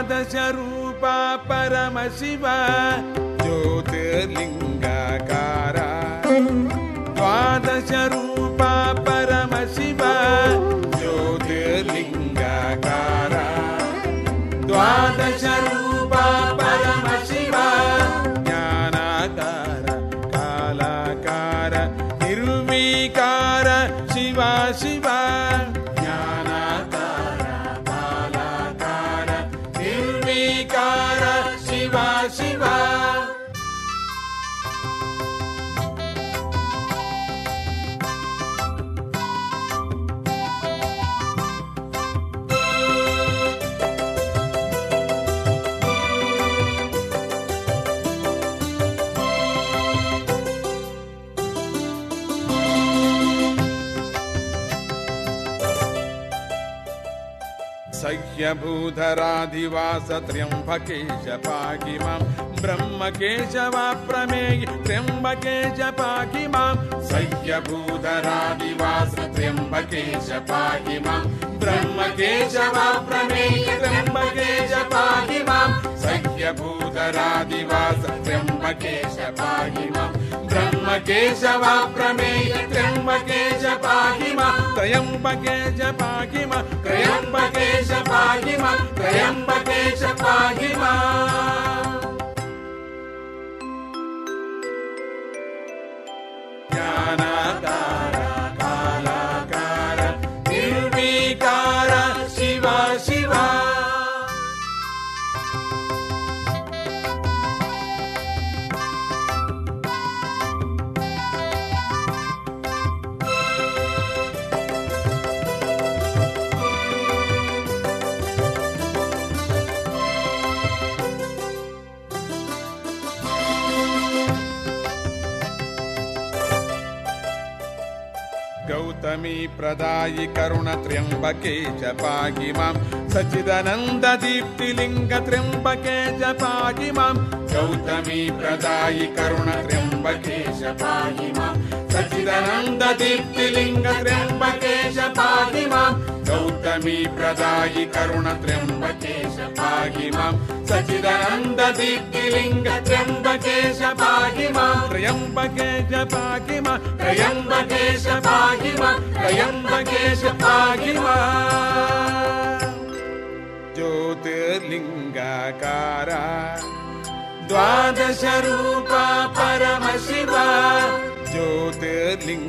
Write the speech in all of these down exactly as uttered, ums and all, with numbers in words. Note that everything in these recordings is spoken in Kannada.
ದ್ವಾದಶ ರೂಪ ಪರಮ ಶಿವ ಜ್ಯೋತಿರ್ಲಿಂಗಾಕಾರ ದ್ವಾದಶ ರೂಪ ಪರಮ ಶಿವ ಜ್ಯೋತಿರ್ಲಿಂಗಾಕಾರ ದ್ವಾದಶ ರೂಪ ಪರಮ ಶಿವ ಜ್ಞಾನಾಕಾರ ಕಾಲಾಕಾರ ನಿರ್ವಿಕಾರ ಶಿವ ಶಿವ ಜ್ಞಾನಾಕಾರ ಕಾಲಾಕಾರ ನಿರ್ವಿಕಾರ ಶಿವ ಶಿವ सह्यभूधराधिवास त्र्यंबकेश पाहि मां ब्रह्मकेशव प्रमेय त्र्यंबकेश पाहि मां सह्यभूधराधिवास त्र्यंबकेश पाहि मां ब्रह्मकेशव प्रमेय त्र्यंबकेश पाहि मां सह्यभूधराधिवास त्र्यंबकेश पाहि मां ब्रह्मकेशव प्रमेय त्र्यंबकेश पाहि मां त्र्यंबकेश पाहि मां त्र्यंबकेश पाहि मां त्र्यंबकेश पाहि मां ज्ञानाकार कालाकार निर्विकार शिव शिव गौतमी प्रदायि करुण त्र्यंबके च पाहि मां सच्चिदानंद दीप्तिलिंग त्र्यंबके च पाहि मां गौतमी प्रदायि करुण त्र्यंबके च पाहि मां सच्चिदानंद दीप्तिलिंग त्र्यंबके च पाहि मां गौतमी प्रदायि करुण त्र्यंबके च पाहि मां सच्चिदानंद दीप्तिलिंग त्र्यंबके च पाहि मां त्र्यंबके च पाहि मां त्र्यंबके च पाहि मां त्र्यंबके च पाहि मां ज्योतिर्लिंगाकार द्वादश रूप परम शिव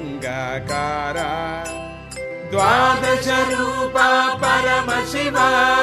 ज्योतिर्लिंगाकार द्वादश रूप परम शिव